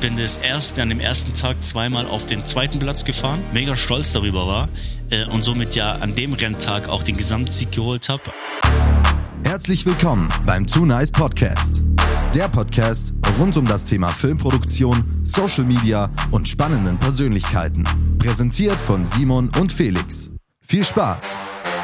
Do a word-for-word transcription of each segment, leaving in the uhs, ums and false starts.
bin das erste, an dem ersten Tag zweimal auf den zweiten Platz gefahren, mega stolz darüber war äh, und somit ja an dem Renntag auch den Gesamtsieg geholt habe. Herzlich willkommen beim Too Nice Podcast. Der Podcast rund um das Thema Filmproduktion, Social Media und spannenden Persönlichkeiten. Präsentiert von Simon und Felix. Viel Spaß!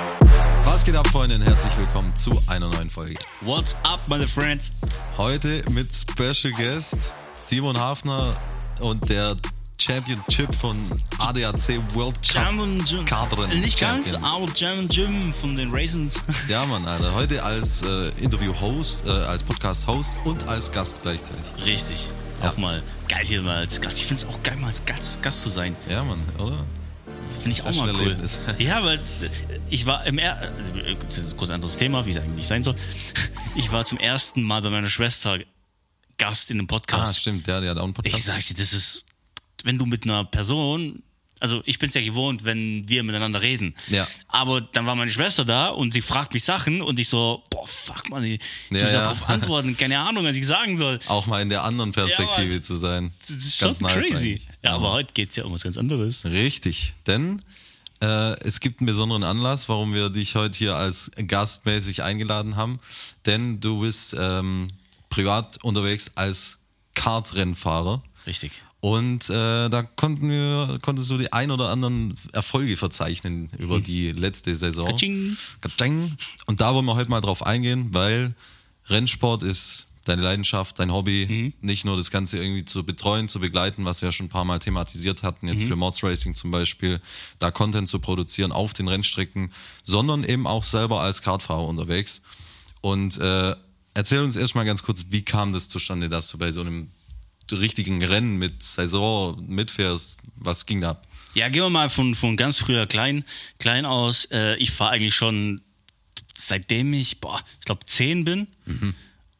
Was geht ab, Freunde, und herzlich willkommen zu einer neuen Folge. What's up, my friends? Heute mit Special Guest Simon Hafner und der Championship von A D A C World German Gym. Kartrennen. Nicht ganz, Champion. aber German Gym von den Raisins. Ja, Mann, Alter. Heute als äh, Interview-Host, äh, als Podcast-Host und als Gast gleichzeitig. Richtig. Ja. Auch mal geil hier mal als Gast. Ich finde es auch geil, mal als Gast, Gast zu sein. Ja, Mann, oder? Finde ich auch mal cool. Erlebnis. Ja, weil ich war im er- das ist ein kurz anderes Thema, wie es eigentlich sein soll. Ich war zum ersten Mal bei meiner Schwester Gast in einem Podcast. Ah, stimmt, ja, die hat auch einen Podcast. Ich sag dir, das ist, wenn du mit einer Person, also ich bin's ja gewohnt, wenn wir miteinander reden. Ja. Aber dann war meine Schwester da und sie fragt mich Sachen und ich so, boah, fuck, man, ich Ja, muss ja. darauf antworten, keine Ahnung, was ich sagen soll. Auch mal in der anderen Perspektive Ja, Mann. zu sein. Das ist schon Ganz nice crazy. eigentlich. Ja, aber heute geht's ja um was ganz anderes. Richtig, denn äh, es gibt einen besonderen Anlass, warum wir dich heute hier als gastmäßig eingeladen haben. Denn du bist ähm, privat unterwegs als Kartrennfahrer. Richtig. Und äh, da konnten wir, konntest du die ein oder anderen Erfolge verzeichnen über die letzte Saison. Katsching. Katsching. Und da wollen wir heute mal drauf eingehen, weil Rennsport ist deine Leidenschaft, dein Hobby, Mhm. nicht nur das Ganze irgendwie zu betreuen, zu begleiten, was wir ja schon ein paar Mal thematisiert hatten, jetzt Mhm. für Mods Racing zum Beispiel, da Content zu produzieren auf den Rennstrecken, sondern eben auch selber als Kartfahrer unterwegs. Und äh, erzähl uns erstmal ganz kurz, wie kam das zustande, dass du bei so einem richtigen Rennen mit Saison mitfährst? Was ging da ab? Ja, gehen wir mal von, von ganz früher klein, klein aus. Äh, ich fahre eigentlich schon, seitdem ich, boah, ich glaube zehn bin, Mhm.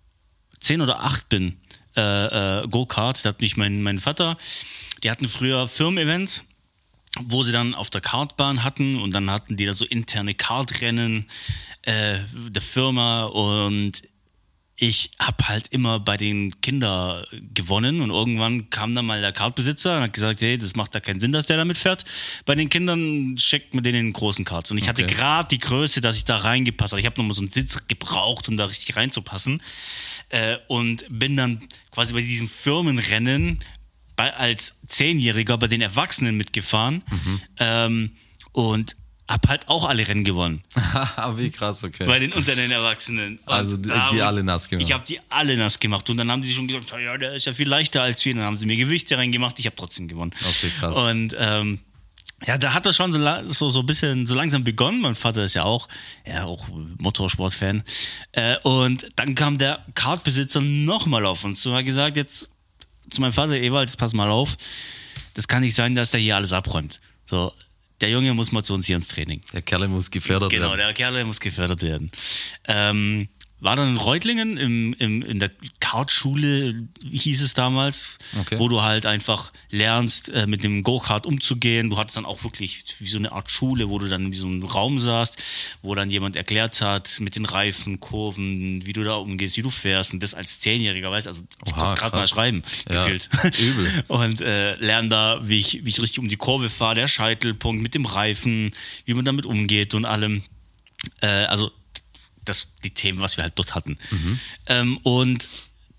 zehn oder acht bin, äh, äh, Go-Kart. Da hat mich mein, mein Vater, die hatten früher Firmen-Events, wo sie dann auf der Kartbahn hatten und dann hatten die da so interne Kartrennen äh, der Firma und ich habe halt immer bei den Kindern gewonnen und irgendwann kam dann mal der Kartbesitzer und hat gesagt, hey, das macht da keinen Sinn, dass der damit fährt. Bei den Kindern schickt man denen in den großen Karts. Und ich hatte Okay. gerade die Größe, dass ich da reingepasst habe. Ich habe nochmal so einen Sitz gebraucht, um da richtig reinzupassen. Äh, und bin dann quasi bei diesem Firmenrennen bei, als Zehnjähriger bei den Erwachsenen mitgefahren Mhm. ähm, und hab halt auch alle Rennen gewonnen. Wie krass, okay. Bei den unter den Erwachsenen. Und Also die, da- die alle nass gemacht. Ich habe die alle nass gemacht. Und dann haben die schon gesagt, ja, der ist ja viel leichter als wir. Dann haben sie mir Gewichte reingemacht. Ich habe trotzdem gewonnen. Okay, krass. Und ähm, ja, da hat das schon so, la- so, so ein bisschen so langsam begonnen. Mein Vater ist ja auch, ja, auch Motorsportfan. Äh, und dann kam der Kartbesitzer nochmal auf uns zu und hat gesagt, jetzt zu meinem Vater, Ewald, jetzt pass mal auf. Das kann nicht sein, dass der hier alles abräumt. So, der Junge muss mal zu uns hier ins Training. Der Kerl muss gefördert Genau, werden. der Kerl der muss gefördert werden. Ähm, war dann in Reutlingen im, im, in der Kartschule, hieß es damals, Okay. wo du halt einfach lernst, äh, mit dem Go-Kart umzugehen. Du hattest dann auch wirklich wie so eine Art Schule, wo du dann in so einem Raum saßt, wo dann jemand erklärt hat, mit den Reifen, Kurven, wie du da umgehst, wie du fährst. Und das als Zehnjähriger, weißt du, also ich Oha, konnte gerade mal krass. schreiben, Ja, gefühlt. übel. Und äh, lerne da, wie ich, wie ich richtig um die Kurve fahre, der Scheitelpunkt mit dem Reifen, wie man damit umgeht und allem. Äh, also das, die Themen, was wir halt dort hatten. Ähm, und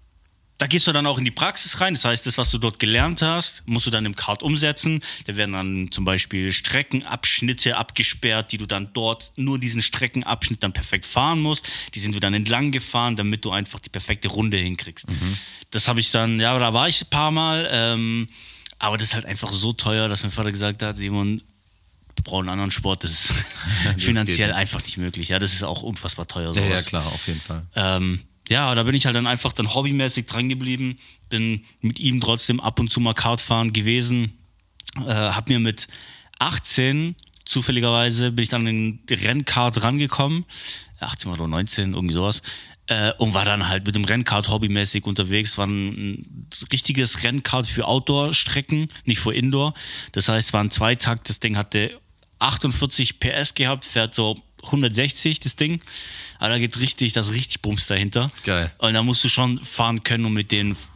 da gehst du dann auch in die Praxis rein. Das heißt, das, was du dort gelernt hast, musst du dann im Kart umsetzen. Da werden dann zum Beispiel Streckenabschnitte abgesperrt, die du dann dort nur diesen Streckenabschnitt dann perfekt fahren musst. Die sind wir dann entlang gefahren, damit du einfach die perfekte Runde hinkriegst. Das habe ich dann, ja, da war ich ein paar Mal. Ähm, aber das ist halt einfach so teuer, dass mein Vater gesagt hat, Simon, wir brauchen einen anderen Sport. Das ist Das finanziell geht nicht. einfach nicht möglich. Ja, das ist auch unfassbar teuer. Ja, ja, sowas. klar, auf jeden Fall. Ähm, ja, da bin ich halt dann einfach dann hobbymäßig dran geblieben, bin mit ihm trotzdem ab und zu mal Kartfahren gewesen, äh, hab mir mit achtzehn zufälligerweise bin ich dann in den Rennkart rangekommen, achtzehn oder neunzehn, irgendwie sowas, äh, und war dann halt mit dem Rennkart hobbymäßig unterwegs, war ein richtiges Rennkart für Outdoor-Strecken, nicht für Indoor, das heißt, es war ein Zweitakt, das Ding hatte achtundvierzig P S gehabt, fährt so hundertsechzig, das Ding. Aber da geht richtig, das ist richtig Bums dahinter. Geil. Und da musst du schon fahren können und mit den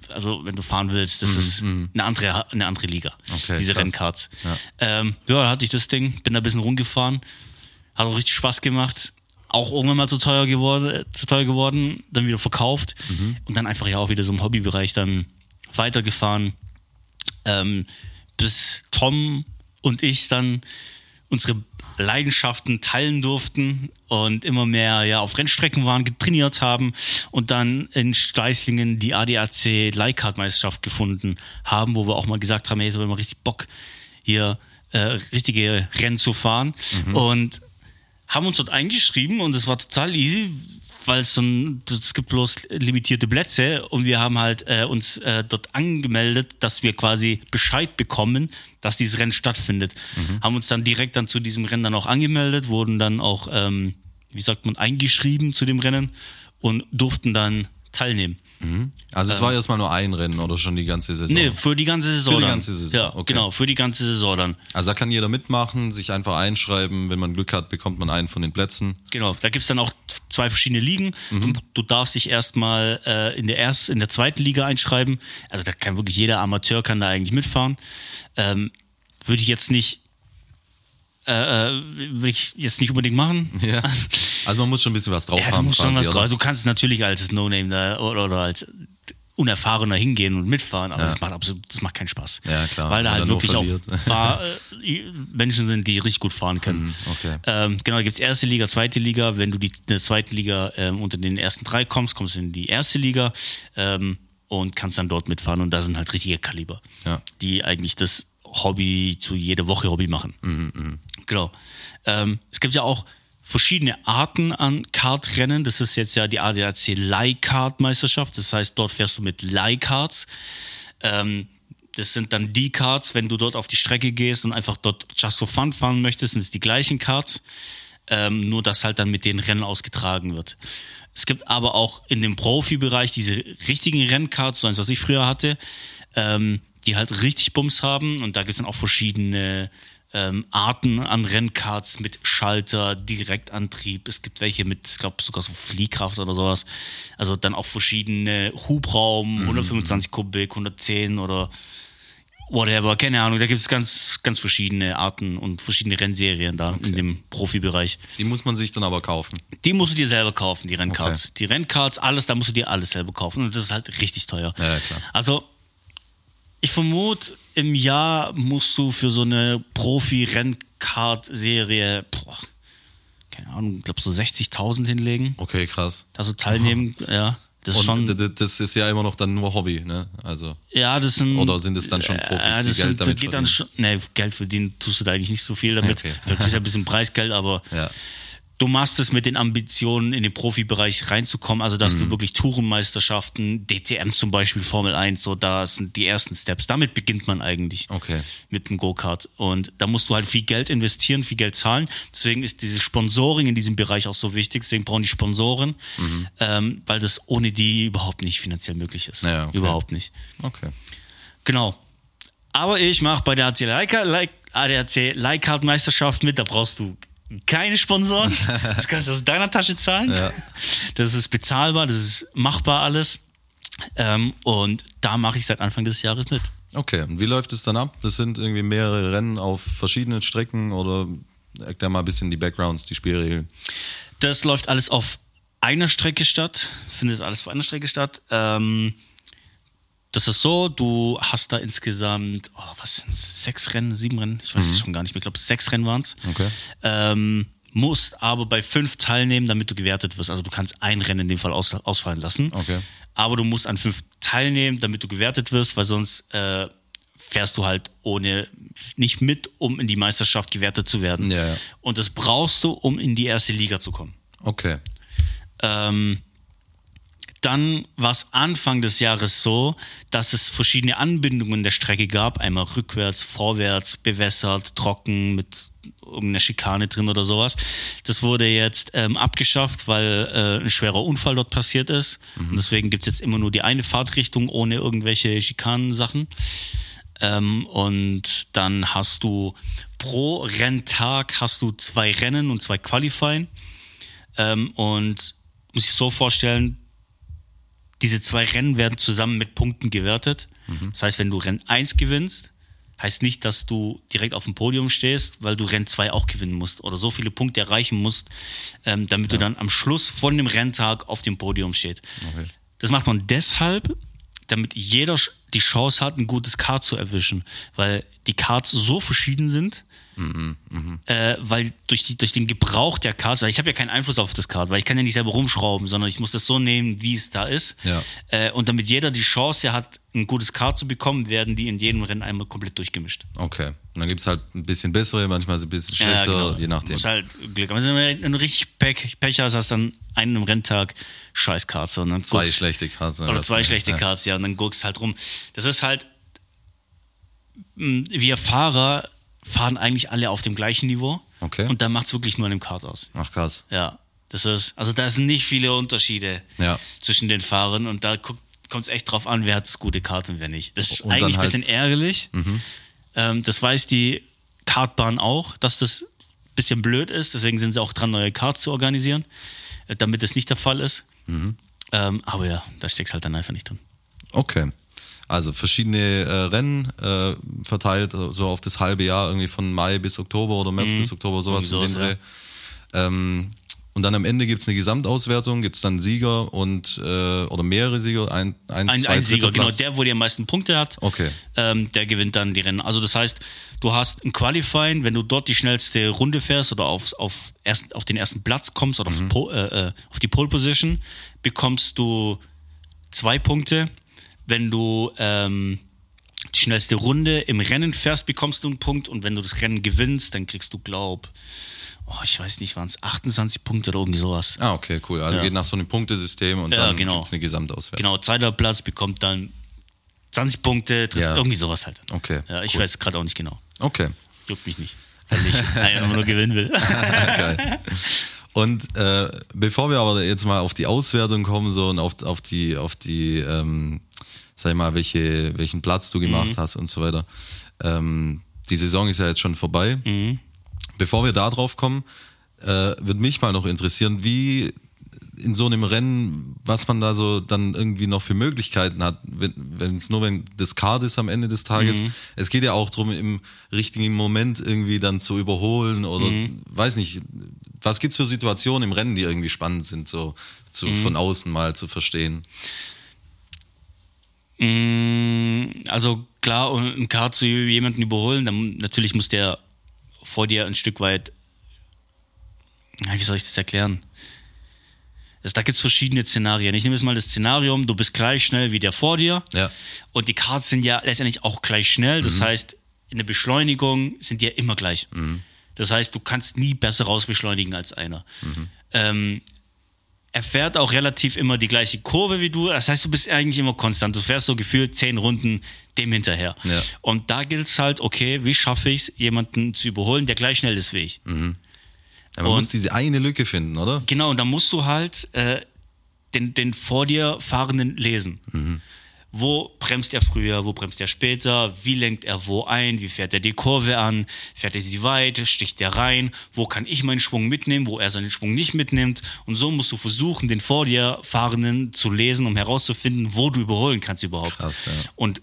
also wenn du fahren willst, das mm, ist mm. eine andere, eine andere Liga, okay, diese krass. Rennkarts. Ja. Ähm, ja, da hatte ich das Ding, bin da ein bisschen rumgefahren, hat auch richtig Spaß gemacht, auch irgendwann mal zu teuer geworden, zu teuer geworden, dann wieder verkauft mhm. und dann einfach ja auch wieder so im Hobbybereich dann weitergefahren, ähm, bis Tom und ich dann unsere Leidenschaften teilen durften und immer mehr ja auf Rennstrecken waren, getrainiert haben und dann in Steißlingen die A D A C Leihkart-Meisterschaft gefunden haben, wo wir auch mal gesagt haben, hey, so haben wir richtig Bock, hier äh, richtige Rennen zu fahren mhm. und haben uns dort eingeschrieben und es war total easy, weil es so ein, es gibt bloß limitierte Plätze und wir haben halt äh, uns äh, dort angemeldet, dass wir quasi Bescheid bekommen, dass dieses Rennen stattfindet. Mhm. Haben uns dann direkt dann zu diesem Rennen dann auch angemeldet, wurden dann auch, ähm, wie sagt man, eingeschrieben zu dem Rennen und durften dann teilnehmen. Mhm. Also es ähm, war erstmal nur ein Rennen oder schon die ganze Saison? Nee, für die ganze Saison. Für die dann. ganze Saison, ja, okay. Genau, für die ganze Saison dann. Also da kann jeder mitmachen, sich einfach einschreiben. Wenn man Glück hat, bekommt man einen von den Plätzen. Genau, da gibt es dann auch zwei verschiedene Ligen. Mhm. Du, du darfst dich erstmal äh, in der ersten, in der zweiten Liga einschreiben. Also da kann wirklich jeder Amateur kann da eigentlich mitfahren. Ähm, würde ich jetzt nicht äh, würde ich jetzt nicht unbedingt machen. Ja. Also man muss schon ein bisschen was drauf ja, haben. Du musst quasi, schon was oder? drauf. Du kannst natürlich als No-Name da oder, oder als Unerfahrener hingehen und mitfahren, aber ja. das macht absolut, das macht keinen Spaß. Ja, klar. Weil da halt wirklich auch verliert. fahr, äh, Menschen sind, die richtig gut fahren können. Okay. Ähm, genau, da gibt es erste Liga, zweite Liga. Wenn du die, in der zweiten Liga ähm, unter den ersten drei kommst, kommst du in die erste Liga ähm, und kannst dann dort mitfahren. Und da sind halt richtige Kaliber, ja. die eigentlich das Hobby zu jeder Woche Hobby machen. Mhm, mh. Genau. Ähm, es gibt ja auch verschiedene Arten an Kartrennen. Das ist jetzt ja die A D A C Leihkart-Meisterschaft. Das heißt, dort fährst du mit Leihkarts. Ähm, das sind dann die Karts, wenn du dort auf die Strecke gehst und einfach dort just for fun fahren möchtest, sind es die gleichen Karts. Ähm, nur, dass halt dann mit den Rennen ausgetragen wird. Es gibt aber auch in dem Profibereich diese richtigen Rennkarts, so eins, was ich früher hatte, ähm, die halt richtig Bums haben. Und da gibt es dann auch verschiedene Ähm, Arten an Rennkarts mit Schalter, Direktantrieb. Es gibt welche mit, ich glaube, sogar so Fliehkraft oder sowas. Also dann auch verschiedene Hubraum, hundertfünfundzwanzig Kubik, hundertzehn oder whatever, keine Ahnung. Da gibt es ganz, ganz verschiedene Arten und verschiedene Rennserien da okay. in dem Profibereich. Die muss man sich dann aber kaufen? Die musst du dir selber kaufen, die Rennkarts. Okay. Die Rennkarts, alles, da musst du dir alles selber kaufen. Und das ist halt richtig teuer. Ja, klar. Also ich vermute, im Jahr musst du für so eine Profi-Rennkart-Serie, boah, keine Ahnung, ich glaube so sechzigtausend hinlegen. Okay, krass. Also teilnehmen, ja. Das ist Und schon, das ist ja immer noch dann nur Hobby, ne? Also. Ja, das sind. Oder sind es dann schon Profis, ja, die das Geld sind, damit geht verdienen? dann schon, ne, Geld verdienen tust du da eigentlich nicht so viel damit. Okay. Du kriegst ja ein bisschen Preisgeld, aber ja. du machst es mit den Ambitionen, in den Profibereich reinzukommen, also dass mhm. du wirklich Tourenmeisterschaften, D T M zum Beispiel, Formel eins, so da sind die ersten Steps. Damit beginnt man eigentlich okay. mit dem Go-Kart. Und da musst du halt viel Geld investieren, viel Geld zahlen. Deswegen ist dieses Sponsoring in diesem Bereich auch so wichtig. Deswegen brauchen die Sponsoren, mhm. ähm, weil das ohne die überhaupt nicht finanziell möglich ist. Ja, okay. Überhaupt nicht. Okay. Genau. Aber ich mache bei der A D A C Leihkart-Meisterschaft mit, da brauchst du keine Sponsoren, das kannst du aus deiner Tasche zahlen. Ja. Das ist bezahlbar, das ist machbar alles. Ähm, und da mache ich seit Anfang des Jahres mit. Okay, und wie läuft es dann ab? Das sind irgendwie mehrere Rennen auf verschiedenen Strecken oder erklär mal ein bisschen die Backgrounds, die Spielregeln. Das läuft alles auf einer Strecke statt, findet alles auf einer Strecke statt. Ähm, Das ist so, du hast da insgesamt, oh, was sind sechs Rennen, sieben Rennen? Ich weiß es mhm. schon gar nicht mehr. Ich glaube, sechs Rennen waren es. Okay. Ähm, musst aber bei fünf teilnehmen, damit du gewertet wirst. Also du kannst ein Rennen in dem Fall aus, ausfallen lassen. Okay. Aber du musst an fünf teilnehmen, damit du gewertet wirst, weil sonst äh, fährst du halt ohne, nicht mit, um in die Meisterschaft gewertet zu werden. Ja, ja. Und das brauchst du, um in die erste Liga zu kommen. Okay. Ähm, Dann war es Anfang des Jahres so, dass es verschiedene Anbindungen der Strecke gab. Einmal rückwärts, vorwärts, bewässert, trocken, mit irgendeiner Schikane drin oder sowas. Das wurde jetzt ähm, abgeschafft, weil äh, ein schwerer Unfall dort passiert ist. Mhm. Und deswegen gibt es jetzt immer nur die eine Fahrtrichtung ohne irgendwelche Schikanensachen. Ähm, und dann hast du pro Renntag hast du zwei Rennen und zwei Qualifying. Ähm, und muss ich so vorstellen, diese zwei Rennen werden zusammen mit Punkten gewertet. Mhm. Das heißt, wenn du Rennen eins gewinnst, heißt nicht, dass du direkt auf dem Podium stehst, weil du Rennen zwei auch gewinnen musst oder so viele Punkte erreichen musst, ähm, damit ja. du dann am Schluss von dem Renntag auf dem Podium stehst. Okay. Das macht man deshalb, damit jeder die Chance hat, ein gutes Kart zu erwischen, weil die Karts so verschieden sind, mhm, mh. äh, weil durch, die, durch den Gebrauch der Karts, weil ich habe ja keinen Einfluss auf das Kart, weil ich kann ja nicht selber rumschrauben, sondern ich muss das so nehmen, wie es da ist. Ja. Äh, und damit jeder die Chance hat, ein gutes Kart zu bekommen, werden die in jedem Rennen einmal komplett durchgemischt. Okay. Und dann gibt es halt ein bisschen bessere, manchmal ein bisschen schlechter, ja, genau. je nachdem. Muss halt Glück haben. Wenn du richtig Pech, Pech hast, hast dann einen Renntag scheiß Karts. Und dann zwei guckst, schlechte Karts. Oder zwei schlechte ja. Karts, ja. Und dann guckst halt rum. Das ist halt, wir Fahrer fahren eigentlich alle auf dem gleichen Niveau. Okay. Und da macht es wirklich nur an dem Kart aus. Ach krass. Ja. Das ist, also da sind nicht viele Unterschiede ja. zwischen den Fahrern und da kommt es echt drauf an, wer hat das gute Kart und wer nicht. Das ist und eigentlich ein halt bisschen ärgerlich. Mhm. Ähm, das weiß die Kartbahn auch, dass das ein bisschen blöd ist. Deswegen sind sie auch dran, neue Karts zu organisieren, äh, damit das nicht der Fall ist. Mhm. Ähm, aber ja, da steckst halt dann einfach nicht drin. Okay. Also verschiedene äh, Rennen äh, verteilt, so auf das halbe Jahr, irgendwie von Mai bis Oktober oder März mhm. bis Oktober, sowas so in den Dreh. Ja. Ähm, und dann am Ende gibt es eine Gesamtauswertung, gibt es dann Sieger und äh, oder mehrere Sieger, ein, ein, ein, zwei, ein Sieger, Platz. genau, der, wo die am meisten Punkte hat, okay. ähm, der gewinnt dann die Rennen. Also das heißt, du hast ein Qualifying, wenn du dort die schnellste Runde fährst oder auf, auf, erst, auf den ersten Platz kommst oder mhm. auf, po, äh, auf die Pole Position, bekommst du zwei Punkte. Wenn du ähm, die schnellste Runde im Rennen fährst, bekommst du einen Punkt und wenn du das Rennen gewinnst, dann kriegst du, glaub, oh, ich weiß nicht, waren es achtundzwanzig Punkte oder irgendwie sowas. Ah, okay, cool. Also ja. geht nach so einem Punktesystem und ja, dann genau. gibt es eine Gesamtauswertung. Genau, zweiter Platz bekommt dann zwanzig Punkte, dritt, ja. irgendwie sowas halt. Okay. Ja, ich cool. weiß gerade auch nicht genau. Okay. Juckt mich nicht, weil ich einfach nur gewinnen will. Geil. Und äh, bevor wir aber jetzt mal auf die Auswertung kommen so und auf, auf die, auf die ähm, sag ich mal, welche, welchen Platz du gemacht mhm. hast und so weiter. Ähm, die Saison ist ja jetzt schon vorbei. Mhm. Bevor wir da drauf kommen, äh, würde mich mal noch interessieren, wie in so einem Rennen, was man da so dann irgendwie noch für Möglichkeiten hat, wenn es nur wenn das Kart ist am Ende des Tages. Mhm. Es geht ja auch darum, im richtigen Moment irgendwie dann zu überholen oder mhm. weiß nicht, was gibt es für Situationen im Rennen, die irgendwie spannend sind, so zu, mhm. von außen mal zu verstehen? Also klar, um im Kart zu jemanden überholen, dann natürlich muss der vor dir ein Stück weit, wie soll ich das erklären? Also da gibt es verschiedene Szenarien. Ich nehme jetzt mal das Szenarium, du bist gleich schnell wie der vor dir ja. und die Karts sind ja letztendlich auch gleich schnell. Das mhm. heißt, in der Beschleunigung sind die ja immer gleich. Mhm. Das heißt, du kannst nie besser rausbeschleunigen als einer. Mhm. Ähm, er fährt auch relativ immer die gleiche Kurve wie du. Das heißt, du bist eigentlich immer konstant. Du fährst so gefühlt zehn Runden dem hinterher. Ja. Und da gilt es halt, okay, wie schaffe ich es, jemanden zu überholen, der gleich schnell ist wie ich. Mhm. Ja, man und, muss diese eine Lücke finden, oder? Genau, und da musst du halt äh, den, den vor dir Fahrenden lesen. Mhm. Wo bremst er früher, wo bremst er später, wie lenkt er wo ein, wie fährt er die Kurve an, fährt er sie weit, sticht er rein, wo kann ich meinen Schwung mitnehmen, wo er seinen Schwung nicht mitnimmt. Und so musst du versuchen, den vor dir Fahrenden zu lesen, um herauszufinden, wo du überholen kannst überhaupt. Krass, ja. Und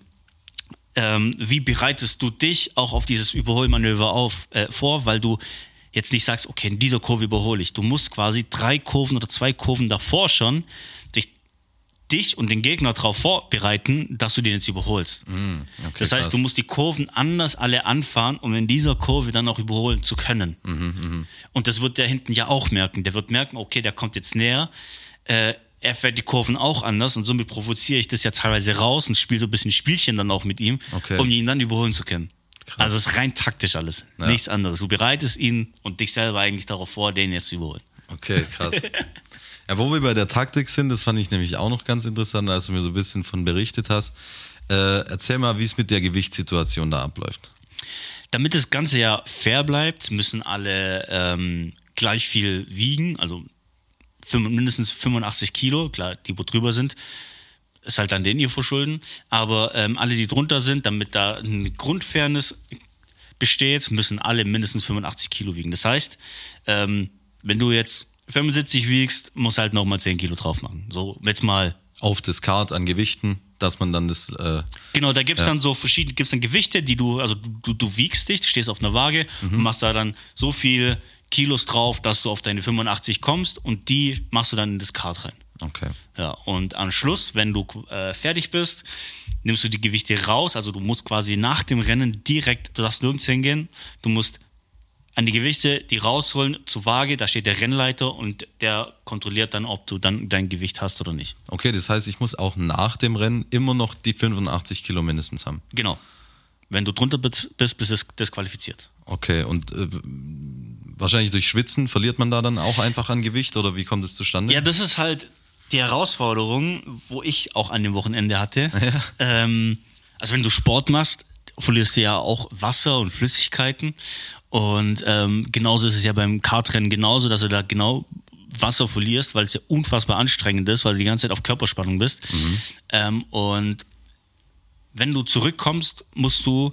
ähm, wie bereitest du dich auch auf dieses Überholmanöver auf, äh, vor, weil du jetzt nicht sagst, okay, in dieser Kurve überhole ich. Du musst quasi drei Kurven oder zwei Kurven davor schon dich, dich und den Gegner darauf vorbereiten, dass du den jetzt überholst. Mm, okay, das heißt, krass. du musst die Kurven anders alle anfahren, um in dieser Kurve dann auch überholen zu können. Mhm, mh. Und das wird der hinten ja auch merken. Der wird merken, okay, der kommt jetzt näher, äh, er fährt die Kurven auch anders und somit provoziere ich das ja teilweise raus und spiele so ein bisschen Spielchen dann auch mit ihm, okay. um ihn dann überholen zu können. Krass. Also es ist rein taktisch alles, ja. Nichts anderes. Du bereitest ihn und dich selber eigentlich darauf vor, den jetzt zu überholen. Okay, krass. Ja, wo wir bei der Taktik sind, das fand ich nämlich auch noch ganz interessant, als du mir so ein bisschen von berichtet hast. Äh, erzähl mal, wie es mit der Gewichtssituation da abläuft. Damit das Ganze ja fair bleibt, müssen alle ähm, gleich viel wiegen, also mindestens fünfundachtzig Kilo, klar, die wo drüber sind, ist halt dann denen ihr verschulden, aber ähm, alle, die drunter sind, damit da eine Grundfairness besteht, müssen alle mindestens fünfundachtzig Kilo wiegen. Das heißt, ähm, wenn du jetzt fünfundsiebzig wiegst, musst halt nochmal zehn Kilo drauf machen. So, jetzt mal auf das Kart an Gewichten, dass man dann das... Äh, genau, da gibt es ja. dann so verschiedene, gibt's dann Gewichte, die du, also du, du wiegst dich, stehst auf einer Waage mhm. und machst da dann so viel Kilos drauf, dass du auf deine fünfundachtzig kommst und die machst du dann in das Kart rein. Okay. Ja, und am Schluss, wenn du äh, fertig bist, nimmst du die Gewichte raus, also du musst quasi nach dem Rennen direkt, du darfst nirgends hingehen, du musst an die Gewichte die rausholen zur Waage, da steht der Rennleiter und der kontrolliert dann, ob du dann dein Gewicht hast oder nicht. Okay, das heißt, ich muss auch nach dem Rennen immer noch die fünfundachtzig Kilo mindestens haben. Genau. Wenn du drunter bist, bist du disqualifiziert. Okay, und äh, wahrscheinlich durch Schwitzen verliert man da dann auch einfach an Gewicht oder wie kommt es zustande? Ja, das ist halt die Herausforderung, wo ich auch an dem Wochenende hatte. Ja. Ähm, also wenn du Sport machst, verlierst du ja auch Wasser und Flüssigkeiten. Und ähm, genauso ist es ja beim Kartrennen genauso, dass du da genau Wasser verlierst, weil es ja unfassbar anstrengend ist, weil du die ganze Zeit auf Körperspannung bist. Mhm. Ähm, und wenn du zurückkommst, musst du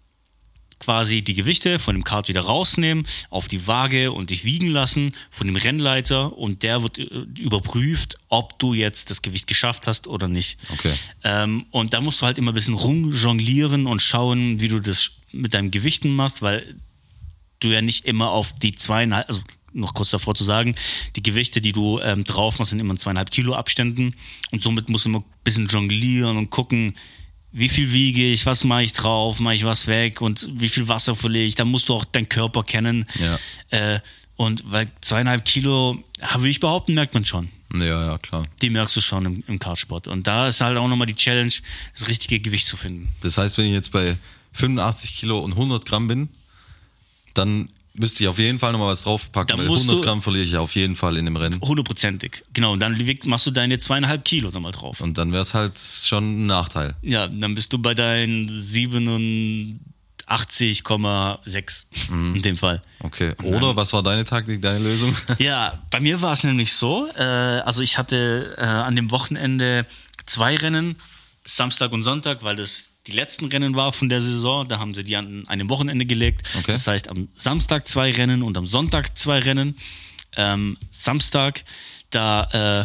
quasi die Gewichte von dem Kart wieder rausnehmen, auf die Waage und dich wiegen lassen von dem Rennleiter und der wird überprüft, ob du jetzt das Gewicht geschafft hast oder nicht. Okay. Ähm, und da musst du halt immer ein bisschen rumjonglieren und schauen, wie du das mit deinen Gewichten machst, weil du ja nicht immer auf die zweieinhalb, also noch kurz davor zu sagen, die Gewichte, die du ähm, drauf machst, sind immer in zweieinhalb Kilo Abständen und somit musst du immer ein bisschen jonglieren und gucken, wie viel wiege ich, was mache ich drauf, mache ich was weg und wie viel Wasser verliere ich, da musst du auch deinen Körper kennen. Ja. Äh, und weil zweieinhalb Kilo, würde ich behaupten, merkt man schon. Ja, ja, klar. Die merkst du schon im, im Kartsport. Und da ist halt auch nochmal die Challenge, das richtige Gewicht zu finden. Das heißt, wenn ich jetzt bei fünfundachtzig Kilo und hundert Gramm bin, dann müsste ich auf jeden Fall nochmal was draufpacken, weil hundert Gramm verliere ich auf jeden Fall in dem Rennen. Hundertprozentig. Genau, und dann machst du deine zweieinhalb Kilo nochmal drauf. Und dann wäre es halt schon ein Nachteil. Ja, dann bist du bei deinen siebenundachtzig Komma sechs mhm. in dem Fall. Okay, oder was war deine Taktik, deine Lösung? Ja, bei mir war es nämlich so, äh, also ich hatte äh, an dem Wochenende zwei Rennen, Samstag und Sonntag, weil das die letzten Rennen war von der Saison, da haben sie die an einem Wochenende gelegt. Okay. Das heißt, am Samstag zwei Rennen und am Sonntag zwei Rennen. Ähm, Samstag, da, äh,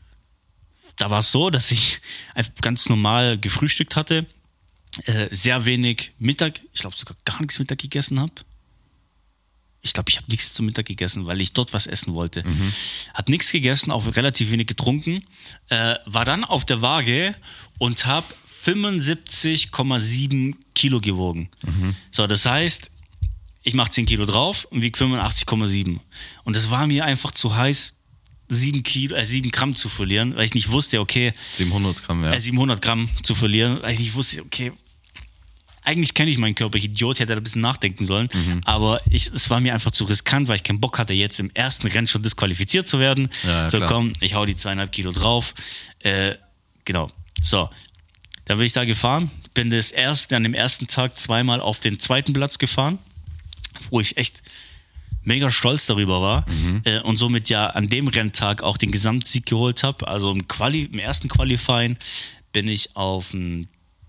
da war es so, dass ich ganz normal gefrühstückt hatte, äh, sehr wenig Mittag, ich glaube sogar gar nichts Mittag gegessen habe. Ich glaube, ich habe nichts zum Mittag gegessen, weil ich dort was essen wollte. Mhm. Hat nichts gegessen, auch relativ wenig getrunken, äh, war dann auf der Waage und habe fünfundsiebzig Komma sieben Kilo gewogen. Mhm. So, das heißt, ich mache zehn Kilo drauf und wiege fünfundachtzig Komma sieben. Und das war mir einfach zu heiß, sieben Kilo, äh, sieben Gramm zu verlieren, weil ich nicht wusste, okay. siebenhundert Gramm, ja. Äh, siebenhundert Gramm zu verlieren, weil ich nicht wusste, okay, eigentlich kenne ich meinen Körper, ich Idiot, hätte da ein bisschen nachdenken sollen, mhm. aber ich, es war mir einfach zu riskant, weil ich keinen Bock hatte, jetzt im ersten Rennen schon disqualifiziert zu werden. Ja, ja, so, klar. Komm, ich hau die zweieinhalb Kilo drauf. Äh, genau, so. Dann bin ich da gefahren, bin das erste, an dem ersten Tag zweimal auf den zweiten Platz gefahren, wo ich echt mega stolz darüber war mhm. äh, und somit ja an dem Renntag auch den Gesamtsieg geholt habe. Also im, Quali, im ersten Qualifying bin ich auf dem,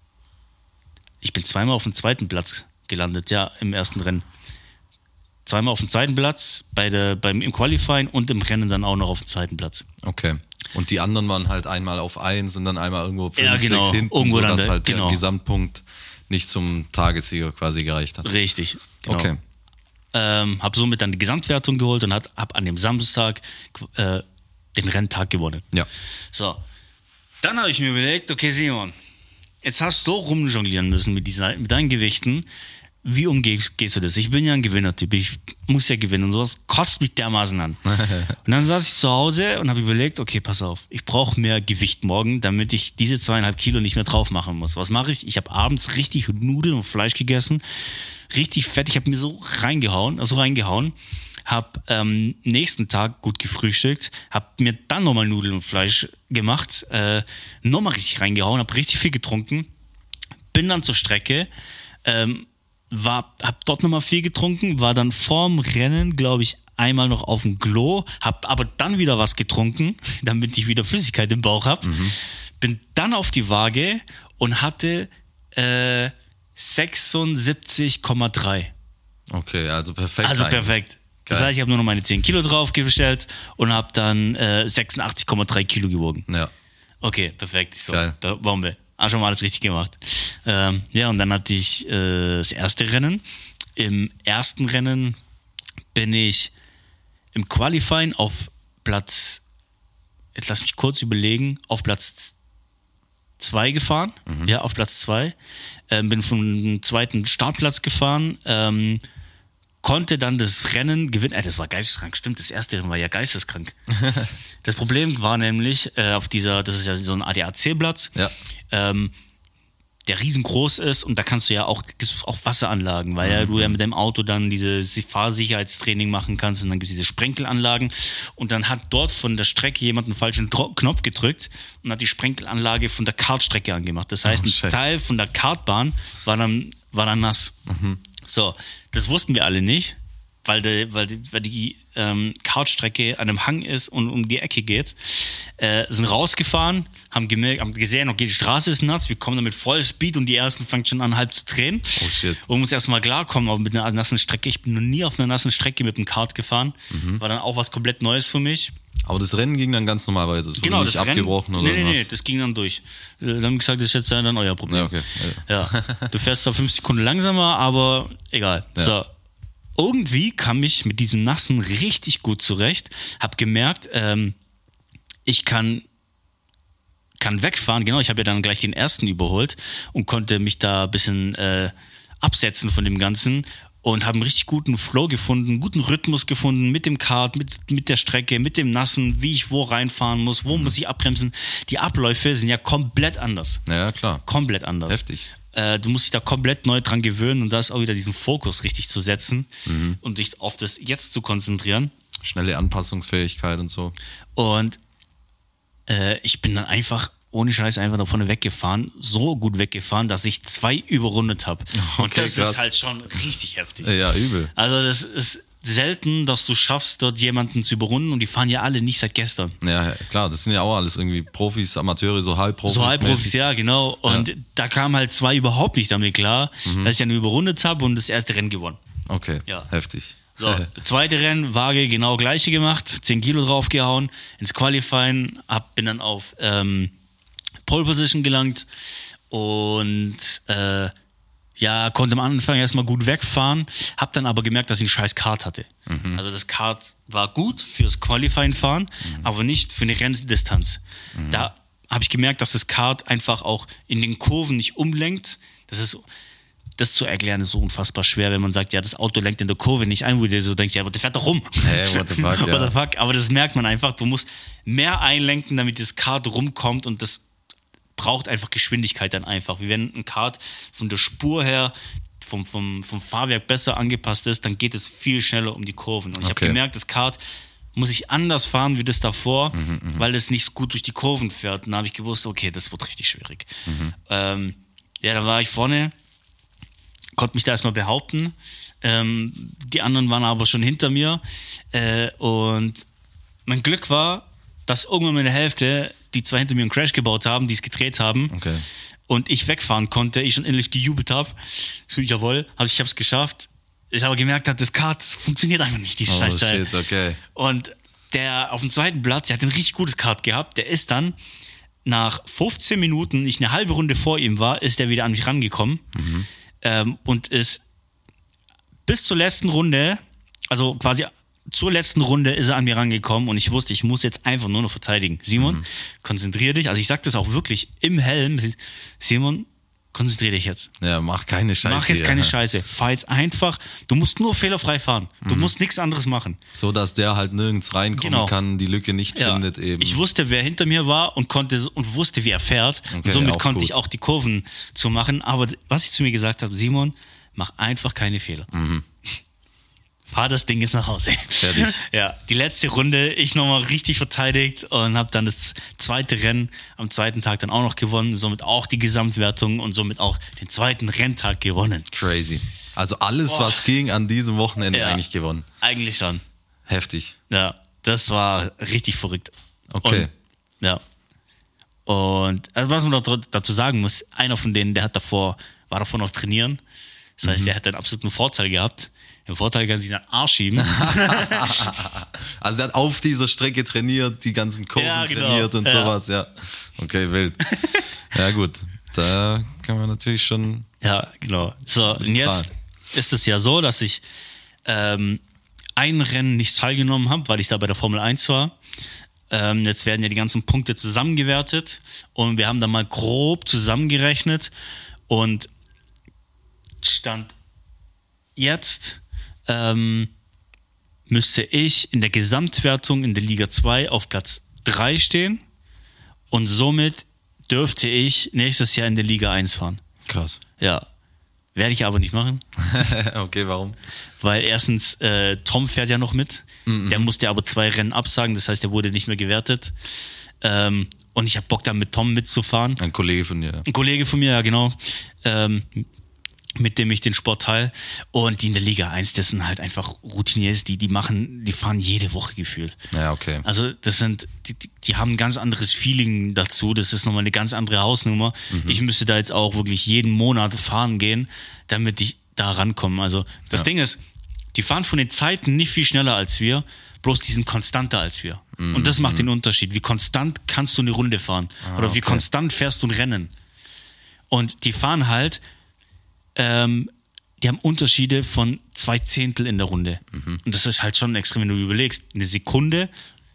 ich bin zweimal auf dem zweiten Platz gelandet, ja, im ersten Rennen. Zweimal auf dem zweiten Platz, bei der, beim, im Qualifying und im Rennen dann auch noch auf dem zweiten Platz. Okay. Und die anderen waren halt einmal auf eins und dann einmal irgendwo fünf, ja, genau. sechs hinten, irgendwo sodass dann, halt genau. der Gesamtpunkt nicht zum Tagessieger quasi gereicht hat. Richtig, genau. Okay. Ähm, habe somit dann die Gesamtwertung geholt und habe an dem Samstag äh, den Renntag gewonnen. Ja. So, dann habe ich mir überlegt, okay Simon, jetzt hast du so rumjonglieren müssen mit, dieser, mit deinen Gewichten. Wie umgehst gehst du das? Ich bin ja ein Gewinnertyp, ich muss ja gewinnen und sowas kostet mich dermaßen an. Und dann saß ich zu Hause und habe überlegt, okay, pass auf, ich brauche mehr Gewicht morgen, damit ich diese zweieinhalb Kilo nicht mehr drauf machen muss. Was mache ich? Ich habe abends richtig Nudeln und Fleisch gegessen, richtig fett, ich habe mir so reingehauen, also reingehauen, habe ähm, nächsten Tag gut gefrühstückt, habe mir dann nochmal Nudeln und Fleisch gemacht, äh, nochmal richtig reingehauen, habe richtig viel getrunken, bin dann zur Strecke, ähm, War, hab dort nochmal viel getrunken, war dann vorm Rennen, glaube ich, einmal noch auf dem Klo, hab aber dann wieder was getrunken, damit ich wieder Flüssigkeit im Bauch habe. Mhm. Bin dann auf die Waage und hatte äh, sechsundsiebzig Komma drei. Okay, also perfekt. Also eigentlich. perfekt. Das heißt, ich habe nur noch meine zehn Kilo draufgestellt und habe dann äh, sechsundachtzig Komma drei Kilo gewogen. Ja. Okay, perfekt. So, Geil. da, Bombe. Ah, schon mal alles richtig gemacht. Ähm, ja, und dann hatte ich äh, das erste Rennen. Im ersten Rennen bin ich im Qualifying auf Platz, jetzt lass mich kurz überlegen, auf Platz zwei gefahren. Mhm. Ja, auf Platz zwei. Ähm, bin vom zweiten Startplatz gefahren. Ähm, konnte dann das Rennen gewinnen. Äh, das war geisteskrank, stimmt, das erste Rennen war ja geisteskrank. Das Problem war nämlich äh, auf dieser, das ist ja so ein A D A C-Platz, Ja. ähm, der riesengroß ist und da kannst du ja auch, gibt's auch Wasseranlagen, weil Mhm. ja du ja mit deinem Auto dann diese Fahrsicherheitstraining machen kannst und dann gibt es diese Sprenkelanlagen und dann hat dort von der Strecke jemand einen falschen Dro- Knopf gedrückt und hat die Sprenkelanlage von der Kartstrecke angemacht. Das heißt, Oh, ein Scheiße. Teil von der Kartbahn war dann, war dann nass. Mhm. So, das wussten wir alle nicht, weil die, weil die, weil die ähm, Kartstrecke an einem Hang ist und um die Ecke geht. Äh, sind rausgefahren, haben, gemerkt, haben gesehen, okay, die Straße ist nass, wir kommen dann mit Vollspeed und die ersten fangen schon an, halb zu drehen. Oh shit. Und muss erstmal klarkommen, aber mit einer nassen Strecke. Ich bin noch nie auf einer nassen Strecke mit dem Kart gefahren. Mhm. War dann auch was komplett Neues für mich. Aber das Rennen ging dann ganz normal weiter. Das wurde nicht das abgebrochen Rennen, oder nee, nee, nee, irgendwas? das ging dann durch. Äh, Dann haben wir gesagt, das ist jetzt dann euer Problem. Ja, okay. Ja, du fährst zwar fünf Sekunden langsamer, aber egal. Ja. So. Irgendwie kam ich mit diesem Nassen richtig gut zurecht. Hab gemerkt, ähm, ich kann, kann wegfahren. Genau, ich habe ja dann gleich den ersten überholt und konnte mich da ein bisschen äh, absetzen von dem Ganzen und habe einen richtig guten Flow gefunden, guten Rhythmus gefunden mit dem Kart, mit, mit der Strecke, mit dem Nassen, wie ich wo reinfahren muss, wo muss ich abbremsen. Die Abläufe sind ja komplett anders. Ja, klar. Komplett anders. Heftig. Äh, du musst dich da komplett neu dran gewöhnen und da ist auch wieder diesen Fokus richtig zu setzen Mhm. und dich auf das Jetzt zu konzentrieren. Schnelle Anpassungsfähigkeit und so. Und äh, ich bin dann einfach ohne Scheiß einfach da vorne weggefahren, so gut weggefahren, dass ich zwei überrundet habe. Und Okay, das krass. ist halt schon richtig heftig. Ja, übel. Also das ist selten, dass du schaffst, dort jemanden zu überrunden und die fahren ja alle nicht seit gestern. Ja, ja, klar, das sind ja auch alles irgendwie Profis, Amateure, so Halbprofis. So Halbprofis, mäßig. ja, genau. Und Ja. da kamen halt zwei überhaupt nicht damit klar, dass ich dann überrundet habe und das erste Rennen gewonnen. Okay, Ja. heftig. So, zweite Rennen, Waage genau gleiche gemacht, zehn Kilo draufgehauen, ins Qualifying, hab, bin dann auf ähm, Pole Position gelangt und äh, ja, konnte am Anfang erstmal gut wegfahren, hab dann aber gemerkt, dass ich einen scheiß Kart hatte. Mhm. Also das Kart war gut fürs Qualifying fahren, Mhm. aber nicht für eine Renndistanz. Mhm. Da habe ich gemerkt, dass das Kart einfach auch in den Kurven nicht umlenkt. Das ist Das zu erklären ist so unfassbar schwer, wenn man sagt, ja, das Auto lenkt in der Kurve nicht ein, wo du so denkst, ja, aber der fährt doch rum. Hey, what the fuck, What ja. the fuck? Aber das merkt man einfach, du musst mehr einlenken, damit das Kart rumkommt und das braucht einfach Geschwindigkeit dann einfach. Wie wenn ein Kart von der Spur her, vom, vom, vom Fahrwerk besser angepasst ist, dann geht es viel schneller um die Kurven. Und ich habe Okay. gemerkt, das Kart muss ich anders fahren wie das davor, weil es nicht so gut durch die Kurven fährt. Und da habe ich gewusst, okay, das wird richtig schwierig. Ähm, ja, dann war ich vorne, konnte mich da erstmal behaupten. Ähm, die anderen waren aber schon hinter mir. Äh, und mein Glück war, dass irgendwann in der Hälfte die zwei hinter mir einen Crash gebaut haben, die es gedreht haben. Okay. Und ich wegfahren konnte, ich schon innerlich gejubelt habe. So, jawohl, hab, ich habe es geschafft. Ich habe gemerkt, das Kart funktioniert einfach nicht, dieses Oh Scheißteil. shit, okay. Und der auf dem zweiten Platz, der hat ein richtig gutes Kart gehabt, der ist dann nach fünfzehn Minuten, ich eine halbe Runde vor ihm war, ist der wieder an mich rangekommen Mhm. ähm, und ist bis zur letzten Runde, also quasi zur letzten Runde ist er an mir rangekommen und ich wusste, ich muss jetzt einfach nur noch verteidigen. Simon, Mhm. konzentrier dich, also ich sag das auch wirklich im Helm, Simon, konzentrier dich jetzt. Ja, mach keine Scheiße. Mach jetzt keine ja. Scheiße, fahr jetzt einfach, du musst nur fehlerfrei fahren, du Mhm. musst nichts anderes machen. So, dass der halt nirgends reinkommen Genau. kann, die Lücke nicht Ja, findet eben. ich wusste, wer hinter mir war und konnte und wusste, wie er fährt. Okay, und somit auch konnte gut. ich auch die Kurven zu machen. Aber was ich zu mir gesagt habe, Simon, mach einfach keine Fehler. Mhm. Fahr das Ding jetzt nach Hause. Fertig. Ja, die letzte Runde, ich nochmal richtig verteidigt und habe dann das zweite Rennen am zweiten Tag dann auch noch gewonnen. Somit auch die Gesamtwertung und somit auch den zweiten Renntag gewonnen. Crazy. Also alles, Boah. was ging, an diesem Wochenende Ja. eigentlich gewonnen. Eigentlich schon. Heftig. Ja, das war richtig verrückt. Okay. Und, ja. Und also was man dazu- dazu sagen muss, einer von denen, der hat davor, war davor noch trainieren. Das heißt, der hat einen absoluten Vorteil gehabt. Den Vorteil kann sich in den Arsch schieben. Also der hat auf dieser Strecke trainiert, die ganzen Kurven Ja, genau. trainiert und Ja. sowas, ja. Okay, wild. Ja gut, da kann man natürlich schon... Ja, genau. So, und jetzt ist es ja so, dass ich ähm, ein Rennen nicht teilgenommen habe, weil ich da bei der Formel eins war. Ähm, jetzt werden ja die ganzen Punkte zusammengewertet und wir haben da mal grob zusammengerechnet und Stand jetzt ähm, müsste ich in der Gesamtwertung in der Liga zwei auf Platz drei stehen und somit dürfte ich nächstes Jahr in der Liga eins fahren. Krass. Ja, werde ich aber nicht machen. Okay, warum? Weil erstens, äh, Tom fährt ja noch mit. Mhm. Der musste aber zwei Rennen absagen, das heißt, der wurde nicht mehr gewertet. Ähm, und ich habe Bock, da mit Tom mitzufahren. Ein Kollege von dir. Ein Kollege von mir, ja genau. Ähm, mit dem ich den Sport teile. Und die in der Liga eins, das sind halt einfach Routiniers, die, die machen, die fahren jede Woche gefühlt. Ja, okay. Also das sind, die, die haben ein ganz anderes Feeling dazu, das ist nochmal eine ganz andere Hausnummer. Mhm. Ich müsste da jetzt auch wirklich jeden Monat fahren gehen, damit ich da rankomme. Also das ja. Ding ist, die fahren von den Zeiten nicht viel schneller als wir, bloß die sind konstanter als wir. Mhm. Und das macht den Unterschied. Wie konstant kannst du eine Runde fahren? Ah, Oder wie okay. konstant fährst du ein Rennen? Und die fahren halt Ähm, die haben Unterschiede von zwei Zehntel in der Runde. Mhm. Und das ist halt schon extrem, wenn du überlegst, eine Sekunde,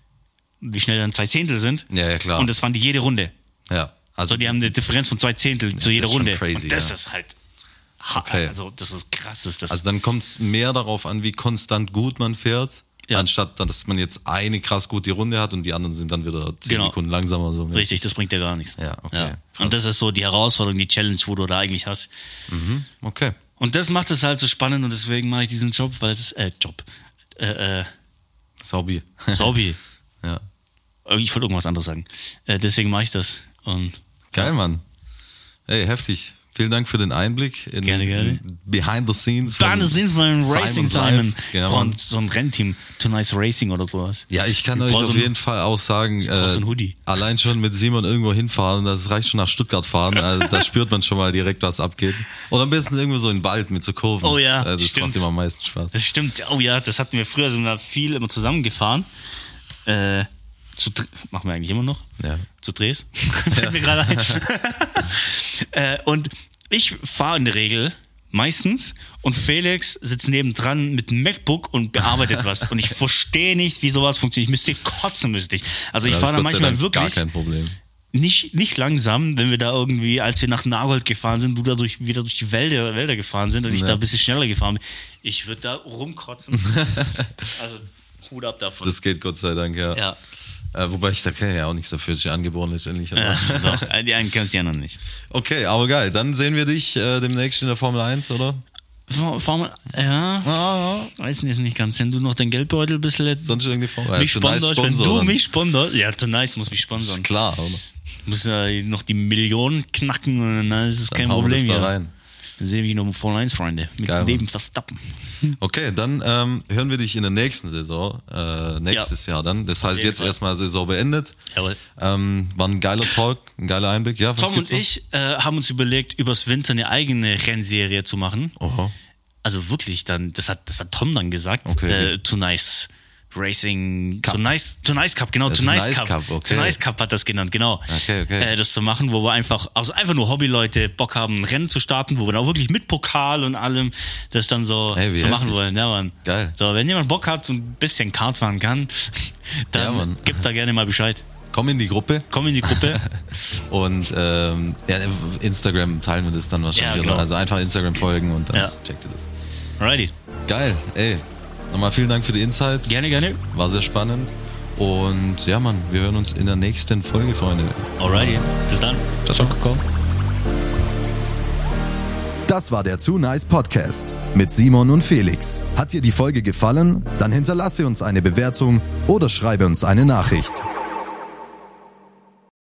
wie schnell dann zwei Zehntel sind. Ja, ja, klar. Und das fahren die jede Runde. Ja. Also die haben eine Differenz von zwei Zehntel ja, zu jeder Runde. Crazy, und das ja. ist halt, okay. also das ist krass. Ist das also dann kommt es mehr darauf an, wie konstant gut man fährt, ja. anstatt dass man jetzt eine krass gute Runde hat und die anderen sind dann wieder zehn genau. Sekunden langsamer. So Richtig, das bringt ja gar nichts. Ja, okay. Ja. Und das ist so die Herausforderung, die Challenge, wo du da eigentlich hast. Mhm. Okay. Und das macht es halt so spannend und deswegen mache ich diesen Job, weil es, äh, Job, äh, äh, das Hobby. Das Hobby. Ja. Ich wollte irgendwas anderes sagen. Äh, deswegen mache ich das. Und, Geil, ja. Mann. Hey, heftig. Vielen Dank für den Einblick in, gerne, gerne. in Behind the Scenes. Behind the Scenes von Racing Simon. Genau. Und so ein Rennteam, Tonight's Racing oder sowas. Ja, ich kann euch auf jeden Fall auch sagen, äh, so ein Hoodie. allein schon mit Simon irgendwo hinfahren, das reicht schon nach Stuttgart fahren, also da spürt man schon mal direkt, was abgeht. Oder am besten irgendwo so in den Wald mit so Kurven. Oh ja, das stimmt. macht immer am meisten Spaß. Das stimmt, oh ja, das hatten wir früher, sind wir viel immer zusammengefahren. Äh, zu, machen wir eigentlich immer noch? Ja. Zu Drehs. Fällt mir gerade ein. äh, und ich fahre in der Regel meistens und Felix sitzt nebendran mit einem MacBook und bearbeitet was. Und ich verstehe nicht, wie sowas funktioniert. Ich müsste kotzen, müsste ich. Also ich ja, fahre da manchmal wirklich gar kein Problem. Nicht, nicht langsam, wenn wir da irgendwie, als wir nach Nagold gefahren sind, du da durch, wieder durch die Wälder, Wälder gefahren sind und ich ja. da ein bisschen schneller gefahren bin. Ich würde da rumkotzen. Also Hut ab davon. Das geht Gott sei Dank, ja. Ja. Äh, wobei ich da kann ja auch nichts dafür, dass ich angeboren letztendlich. Ja, doch, die einen kannst du ja noch nicht. Okay, aber geil. Dann sehen wir dich äh, demnächst in der Formel eins, oder? Formel, ja, ja, weiß nicht, nicht ganz. Wenn du noch den Geldbeutel ein bisschen jetzt Sonst irgendwie Formel mich ja, sponsorst, wenn du mich sponsorst, ja, Tonice muss mich sponsern. Ist klar, oder? Muss ja noch die Millionen knacken und dann ist es kein hauen Problem wir das hier. da rein. Dann sehen wir noch Formel eins Freunde mit Geil, Leben Verstappen. Okay, dann ähm, hören wir dich in der nächsten Saison, äh, nächstes ja. Jahr dann. Das heißt jetzt Fall. Erstmal Saison beendet. Jawohl. Ähm, war ein geiler Talk, ein geiler Einblick. Ja, was Tom gibt's und noch? ich äh, haben uns überlegt, übers Winter eine eigene Rennserie zu machen. Oho. Also wirklich dann, das hat, das hat Tom dann gesagt, okay. äh, Tonight's Racing, Cup. Tonight's, Tonight's Cup, genau, Tonight's Cup. Cup, okay. Tonight's Cup hat das genannt, genau. Okay, okay. Äh, das zu machen, wo wir einfach, also einfach nur Hobbyleute Bock haben, ein Rennen zu starten, wo wir dann auch wirklich mit Pokal und allem das dann so, hey, so machen wollen. Ja, Mann. Geil. So, wenn jemand Bock hat, so ein bisschen Kart fahren kann, dann ja, gibt da gerne mal Bescheid. Komm in die Gruppe. Komm in die Gruppe. Und ähm, ja, Instagram teilen wir das dann wahrscheinlich. Ja, genau. Oder? Also einfach Instagram folgen und dann ja. checkt ihr das. Alrighty. Geil, ey. Nochmal vielen Dank für die Insights. Gerne, gerne. War sehr spannend. Und ja, Mann, wir hören uns in der nächsten Folge, Freunde. Alrighty. Bis dann. Ciao, ciao. ciao. Das war der Too Nice Podcast mit Simon und Felix. Hat dir die Folge gefallen? Dann hinterlasse uns eine Bewertung oder schreibe uns eine Nachricht.